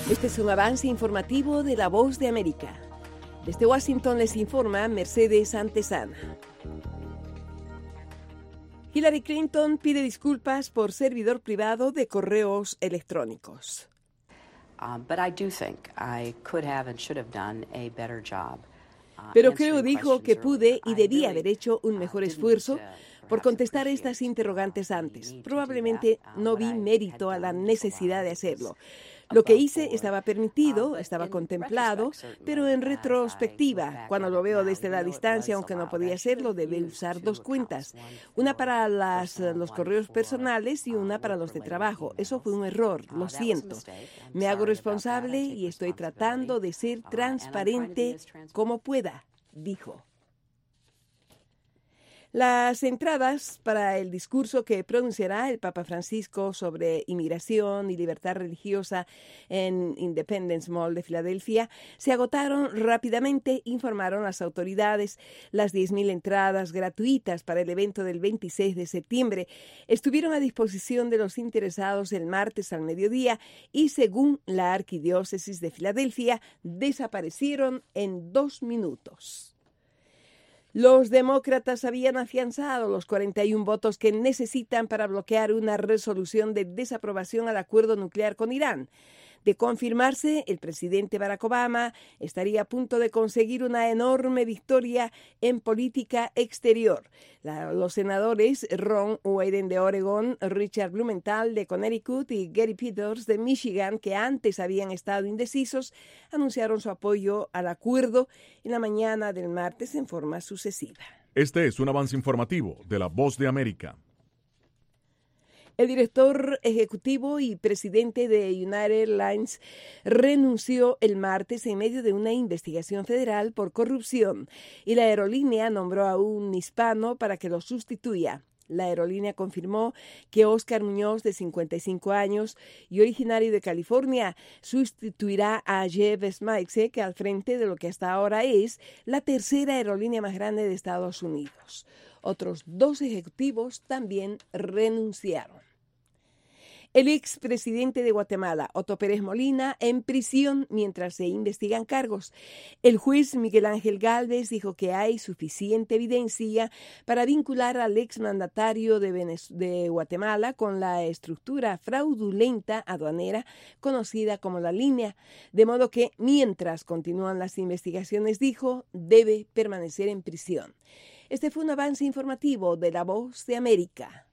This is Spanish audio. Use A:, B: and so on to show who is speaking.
A: Este es un avance informativo de La Voz de América. Desde Washington les informa Mercedes Antesana. Hillary Clinton pide disculpas por servidor privado de correos electrónicos. Pero creo, dijo, que pude y debía haber hecho un mejor esfuerzo por contestar estas interrogantes antes. Probablemente no vi mérito a la necesidad de hacerlo. Lo que hice estaba permitido, estaba contemplado, pero en retrospectiva, cuando lo veo desde la distancia, aunque no podía hacerlo, debí usar dos cuentas. Una para los correos personales y una para los de trabajo. Eso fue un error, lo siento. Me hago responsable y estoy tratando de ser transparente como pueda, dijo. Las entradas para el discurso que pronunciará el Papa Francisco sobre inmigración y libertad religiosa en Independence Mall de Filadelfia se agotaron rápidamente, informaron las autoridades. Las 10.000 entradas gratuitas para el evento del 26 de septiembre estuvieron a disposición de los interesados el martes al mediodía y, según la Arquidiócesis de Filadelfia, desaparecieron en 2 minutos. Los demócratas habían afianzado los 41 votos que necesitan para bloquear una resolución de desaprobación al acuerdo nuclear con Irán. De confirmarse, el presidente Barack Obama estaría a punto de conseguir una enorme victoria en política exterior. Los senadores Ron Wyden de Oregón, Richard Blumenthal de Connecticut y Gary Peters de Michigan, que antes habían estado indecisos, anunciaron su apoyo al acuerdo en la mañana del martes en forma sucesiva.
B: Este es un avance informativo de La Voz de América.
A: El director ejecutivo y presidente de United Airlines renunció el martes en medio de una investigación federal por corrupción y la aerolínea nombró a un hispano para que lo sustituya. La aerolínea confirmó que Oscar Muñoz, de 55 años y originario de California, sustituirá a Jeff Smixe, al frente de lo que hasta ahora es la tercera aerolínea más grande de Estados Unidos. Otros 2 ejecutivos también renunciaron. El expresidente de Guatemala, Otto Pérez Molina, en prisión mientras se investigan cargos. El juez Miguel Ángel Gálvez dijo que hay suficiente evidencia para vincular al exmandatario de Guatemala con la estructura fraudulenta aduanera conocida como La Línea, de modo que mientras continúan las investigaciones, dijo, debe permanecer en prisión. Este fue un avance informativo de La Voz de América.